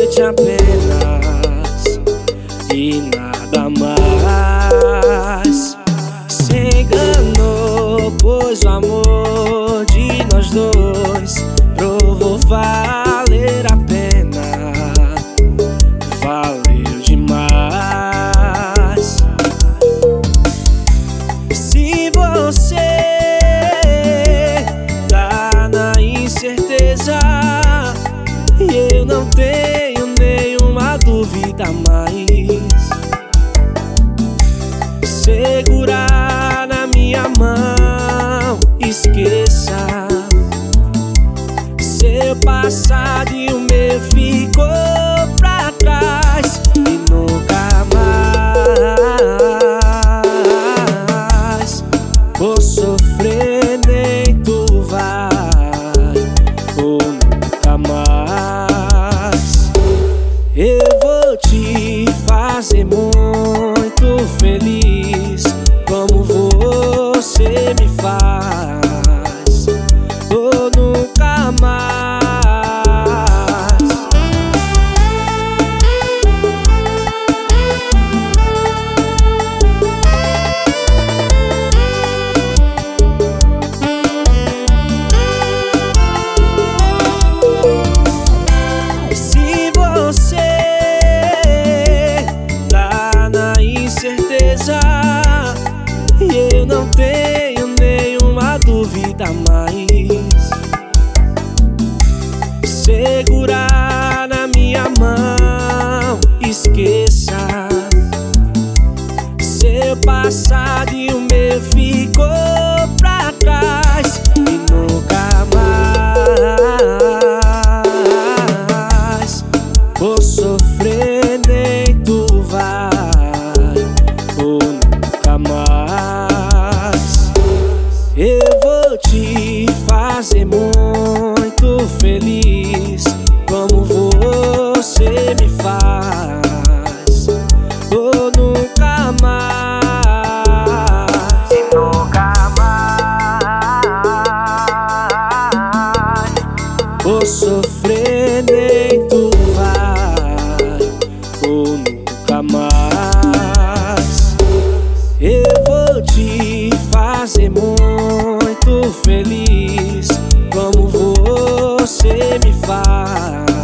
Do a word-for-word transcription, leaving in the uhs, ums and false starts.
noite apenas e nada mais. Se enganou, pois o amor de nós dois provou valer a pena, valeu demais. Se você tá na incerteza e eu não tenho nenhuma dúvida mais, segurar na minha mão, esqueça seu passado e o meu ficou pra trás e nunca mais vou sofrer, nem tu vai, ou nunca mais. Eu vou te fazer muito feliz, como você me faz, ou nunca mais. Se você tá na incerteza e eu não tenho nenhuma dúvida mais, segurar na minha mão, esqueça seu passado e o meu ficou pra trás e nunca mais vou sofrer, nem tu vai, ou nunca mais. Eu vou te fazer muito feliz, como você me faz, ou nunca mais, e nunca mais vou sofrer, nem tu vai, ou nunca mais. Eu vou te fazer muito feliz, como você me faz,